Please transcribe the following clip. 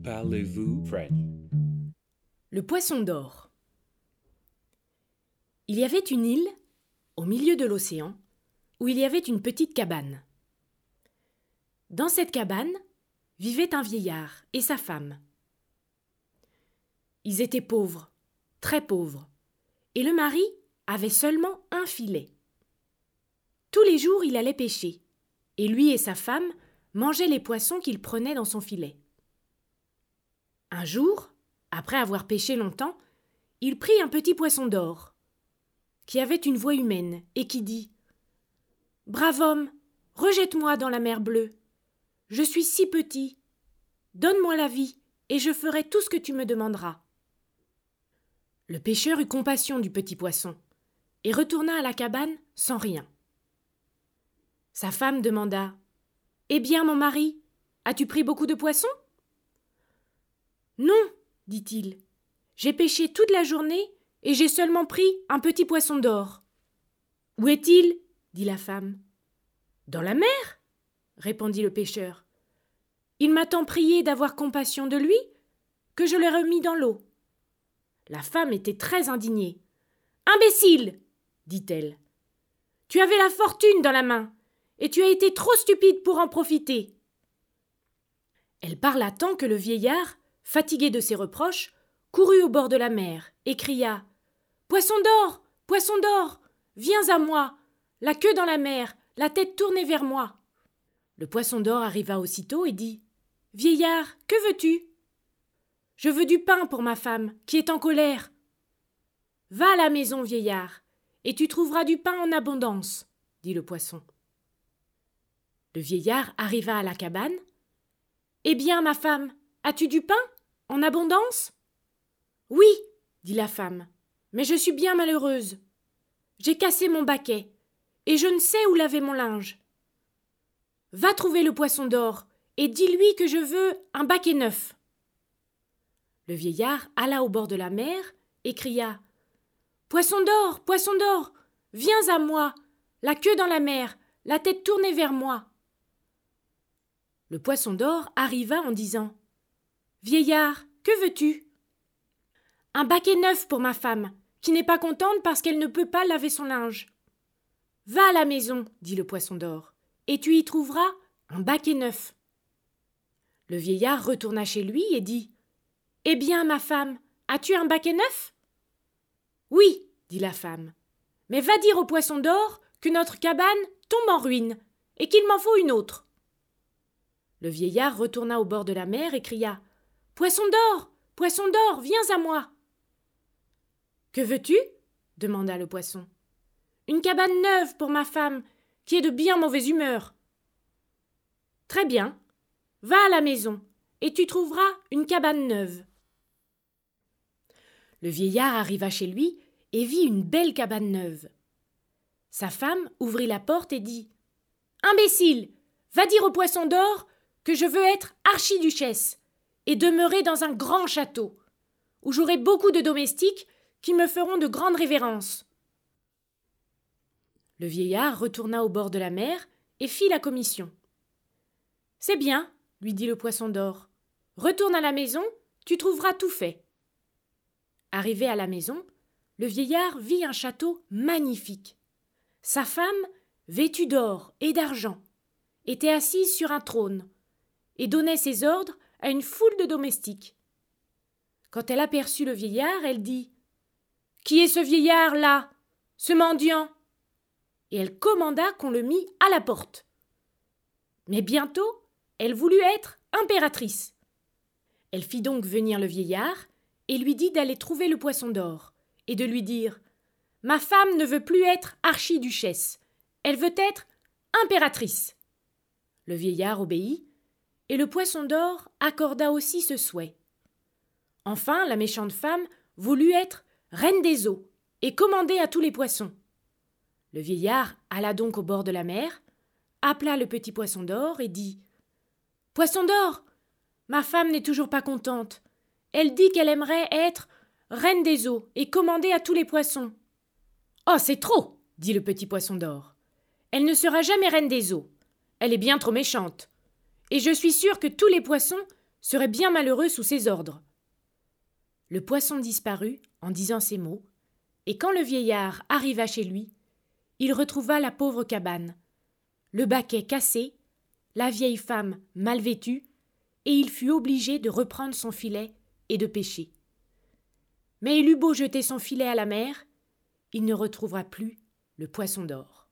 Parlez-vous French? Le poisson d'or. Il y avait une île, au milieu de l'océan, où il y avait une petite cabane. Dans cette cabane vivait un vieillard et sa femme. Ils étaient pauvres, très pauvres, et le mari avait seulement un filet. Tous les jours, il allait pêcher, et lui et sa femme mangeaient les poissons qu'il prenait dans son filet. Un jour, après avoir pêché longtemps, il prit un petit poisson d'or, qui avait une voix humaine et qui dit « Brave homme, rejette-moi dans la mer bleue. Je suis si petit. Donne-moi la vie, et je ferai tout ce que tu me demanderas. » Le pêcheur eut compassion du petit poisson, et retourna à la cabane sans rien. Sa femme demanda « Eh bien, mon mari, as-tu pris beaucoup de poissons ?»« Non, dit-il, j'ai pêché toute la journée et j'ai seulement pris un petit poisson d'or. »« Où est-il ?» dit la femme. « Dans la mer, » répondit le pêcheur. « Il m'a tant prié d'avoir compassion de lui que je l'ai remis dans l'eau. » La femme était très indignée. « Imbécile !» dit-elle. « Tu avais la fortune dans la main et tu as été trop stupide pour en profiter. » Elle parla tant que le vieillard, fatigué de ses reproches, courut au bord de la mer et cria « Poisson d'or, viens à moi, la queue dans la mer, la tête tournée vers moi. » Le poisson d'or arriva aussitôt et dit « Vieillard, que veux-tu ?»« Je veux du pain pour ma femme, qui est en colère. »« Va à la maison, vieillard, et tu trouveras du pain en abondance, » dit le poisson. Le vieillard arriva à la cabane. « Eh bien, ma femme, as-tu du pain en abondance ?»« Oui, dit la femme, mais je suis bien malheureuse. J'ai cassé mon baquet, et je ne sais où laver mon linge. Va trouver le poisson d'or, et dis-lui que je veux un baquet neuf. » Le vieillard alla au bord de la mer et cria « Poisson d'or, viens à moi, la queue dans la mer, la tête tournée vers moi. » Le poisson d'or arriva en disant « Vieillard, que veux-tu ?»« Un baquet neuf pour ma femme, qui n'est pas contente parce qu'elle ne peut pas laver son linge. »« Va à la maison, dit le poisson d'or, et tu y trouveras un baquet neuf. » Le vieillard retourna chez lui et dit « Eh bien, ma femme, as-tu un baquet neuf ?»« Oui, dit la femme, mais va dire au poisson d'or que notre cabane tombe en ruine et qu'il m'en faut une autre. » Le vieillard retourna au bord de la mer et cria « Poisson d'or, viens à moi. »« Que veux-tu » demanda le poisson. « Une cabane neuve pour ma femme, qui est de bien mauvaise humeur. »« Très bien, va à la maison, et tu trouveras une cabane neuve. » Le vieillard arriva chez lui et vit une belle cabane neuve. Sa femme ouvrit la porte et dit « Imbécile, va dire au poisson d'or que je veux être archiduchesse et demeurer dans un grand château, où j'aurai beaucoup de domestiques qui me feront de grandes révérences. » Le vieillard retourna au bord de la mer et fit la commission. « C'est bien, lui dit le poisson d'or. Retourne à la maison, tu trouveras tout fait. » Arrivé à la maison, le vieillard vit un château magnifique. Sa femme, vêtue d'or et d'argent, était assise sur un trône et donnait ses ordres à une foule de domestiques. Quand elle aperçut le vieillard, elle dit « Qui est ce vieillard-là, ce mendiant ?» Et elle commanda qu'on le mît à la porte. Mais bientôt, elle voulut être impératrice. Elle fit donc venir le vieillard et lui dit d'aller trouver le poisson d'or et de lui dire « Ma femme ne veut plus être archiduchesse, elle veut être impératrice. » Le vieillard obéit, et le poisson d'or accorda aussi ce souhait. Enfin, la méchante femme voulut être reine des eaux et commander à tous les poissons. Le vieillard alla donc au bord de la mer, appela le petit poisson d'or et dit « Poisson d'or, ma femme n'est toujours pas contente. Elle dit qu'elle aimerait être reine des eaux et commander à tous les poissons. »« Oh, c'est trop !» dit le petit poisson d'or. « Elle ne sera jamais reine des eaux. Elle est bien trop méchante. Et je suis sûr que tous les poissons serait bien malheureux sous ses ordres. » Le poisson disparut en disant ces mots, et quand le vieillard arriva chez lui, il retrouva la pauvre cabane, le baquet cassé, la vieille femme mal vêtue, et il fut obligé de reprendre son filet et de pêcher. Mais il eut beau jeter son filet à la mer, il ne retrouvera plus le poisson d'or.